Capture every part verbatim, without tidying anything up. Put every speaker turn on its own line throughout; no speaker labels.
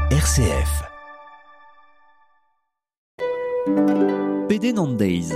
R C F. Pédénandeiz.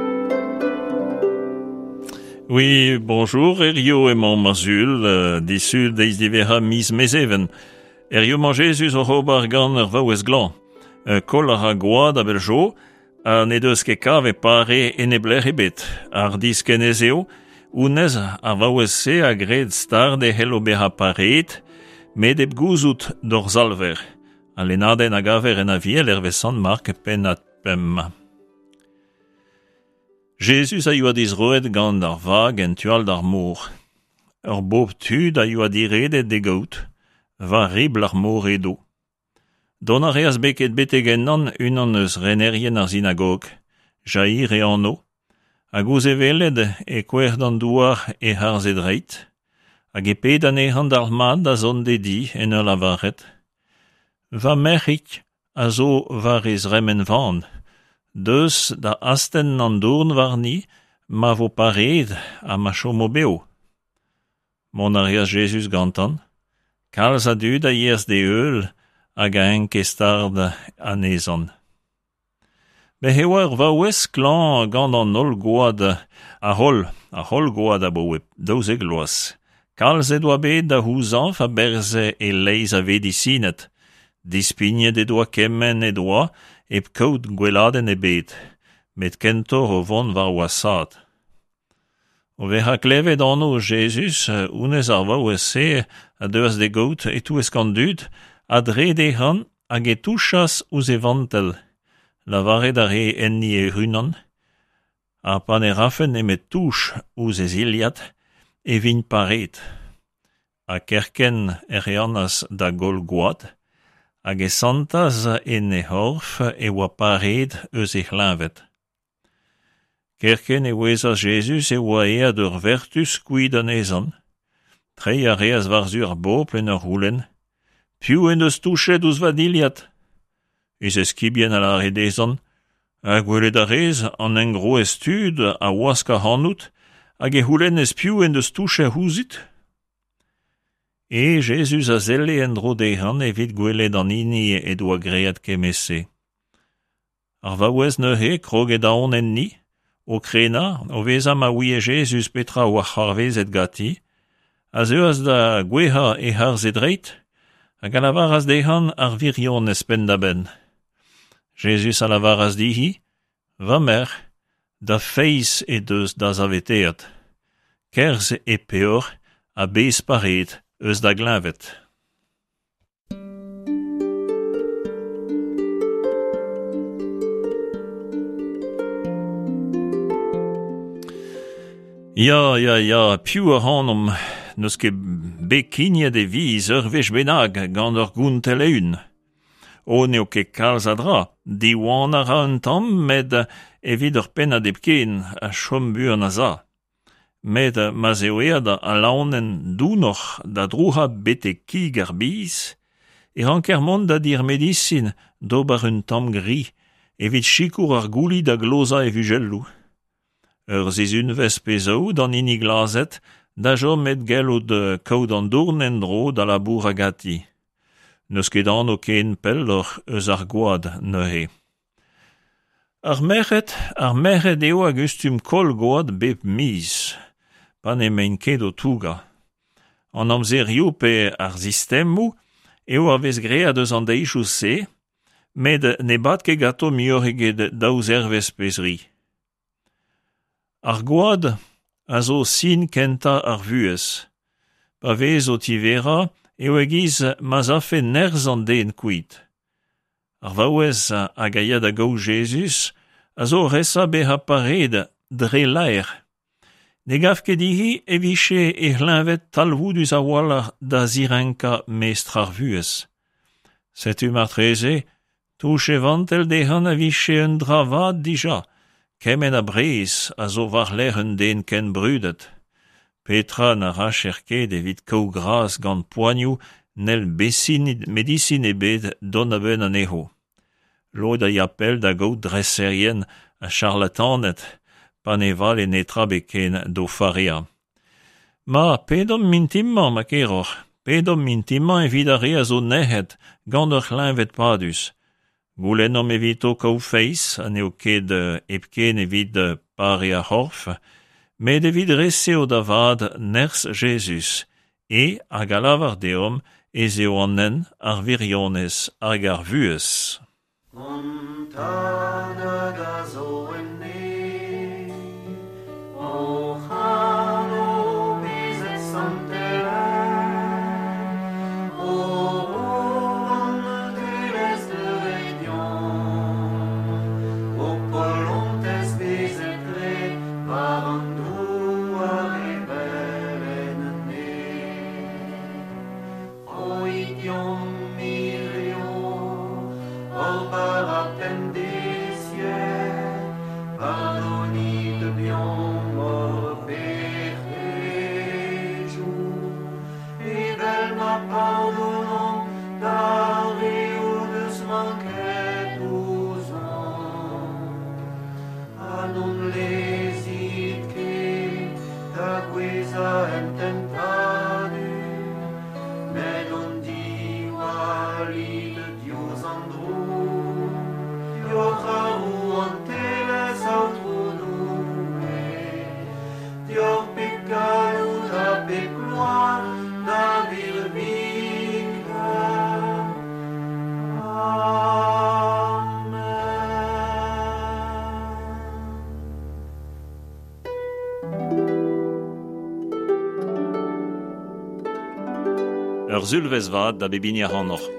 Oui, bonjour, Erio et mon mazul, euh, d'issu deiz divera mis mezeven. Erio man Jésus o robar gant ur vaouez glan. Euh, kol ar a goad a beljo, a ne deus ket kav e pare en e bler ebet. Ar disken ezeo, ounez ar vaouez se a gred star de hel ober a paret, met eb gouzout d'or zalver. A lenaden a gaver en a viel ervesan mark pen at pem. Jésus a eu a dizroet gant ar vag en tual d'ar mor. Ur bob tud a eu a diredet de gaout, va ribl ar mor edo. Don a reas beket betegen nan unan eus renerien ar zinagog, jair e anno, hag ouz eveled e kwer d'an douar e harz edreit, hag e ped an e hand ar mad a zon dedi en ur lavaret. Va merc'hik a zo var ez remen van, deus da asten an dourn warni, ma vo pared a ma chomo beo. Mon a reas Jesus gantan, kalz a dud a yers de eul, hag a enkestard a nezan. Be hewar vaouez klan gant an ol goad a hol, a hol goad a boe daouz e gloaz. Kalz e doa bet da houzan fa berze e leiz a vedisinet, dispignet e doa kemmen e doa, eb kaout gweladen e bet, met kentor o vont var oasad. O veha klevet anno Jesus, ounez ar vaouez se a deus de gaout e tou eskan dud, a dre de han hag e touchas ouz e vantel. Lavaret a re enni e runan, a pan e rafen e met touch ouz e ziliat e vin paret. A kerken e reanas da gol goad, hag e santaz en e horf e oa paret eus e c'hlavet. Kerken e oezas Jesus e oa e ad ur vertus kouid an ezan, trei a reas varzur bopl en ur roulen, piou en eus touchet ouz vadiliat. Eus eskibien a la redezan, hag gwelet a rez an engro estud a oaska hanout, hag e roulen ez piou en eus touchet houzit. E Jesus a zelle en dro dehan evit gwelet an ini e doa great kemese. Ar vaouez neuhe kroget aon en ni, o krena, o veza ma ouie Jesus petra oa c'harvezet gati, a zeuaz da gweha e harz edreit, hag a lavaraz dehan ar virion espen da ben. Jesus a lavaraz dihi, va mer, da feiz e deus da zaveteat, kerz e peor a bez paret eus da glavet. Ya, ya, ya, piou a hanom, neus ket bekiniet e viz ur vech benag gant ur gountel eun. O neo ket kalz a dra, diwan a ra un tamm med evit ur pen a depken a chom buan a za. Med ma zeo ead a laonen dounoch da drouha bete kig ar biz, e rankermont da dir medisin d'ober un tamm gri, evit chikour ar gouli da gloza e vugellou. Ur zizunvez pezao dan ini glazet, da jo met gelo de kaout an dourn en dro da la bour a gati. Neus ket anno ken pellor eus ar goad neuhe. Ar merc'hed, ar merc'hed eo a gustum kol goad bep miz, pan e mein ket o touga. An amzerio pe ar sistemou, eo a vez great eus an deixou se, med ne bat ket gato miorget daouz ervez pezri. Ar goad a zo sin kenta ar vuez. Pa vez o tivera, eo egiz ma zafe nerz an den kuit. Ar vaouez a gaiad a gau Jesus, a zo resa beha pared dre laer. Ne gav ket dihi e viche e c'hlavet talvoudus a walar da zirenka mestr ar vuez. Setu mar treze, touche vantel dehan a viche un dravad dija, kemen a brez a zo var ler un den ken brudet. Petra na racherket evit kau gras gant poagnoù nel bessin medisin ebet don a ben an eho. Lod a yapel da gaout dresserien a charlatanet, pan eval e netra beken do faria. Ma pedom mintimman ma keror, pedom mintima evidare a zo nehet, gant ur c'hlinvet padus. Goulennom evito kaou feiz, an eo ket uh, epken evit uh, pare a horf, met evit rese o davad ners Jesus, e hag a lavar deom ez eo annen ar virionez hag ar vuez.
Montana da zo enne, o chano bizet santelan, o rovan teles de réunion, o polontes bizet red, varandu a rebelene, o idiom milion, or parapen des cieux, pardonni de bion, mort perpéjou, et belle ma pardonnant, d'arrêt ou de se manquer douze ans, à non les idées, da guisa intentadu, mais non di wali de Dios androu, Dior ou anteles autronume, Dior pecado da pecloa da virbica. Amen.
Ur zulvez vat da bebiniac'h anoc'h.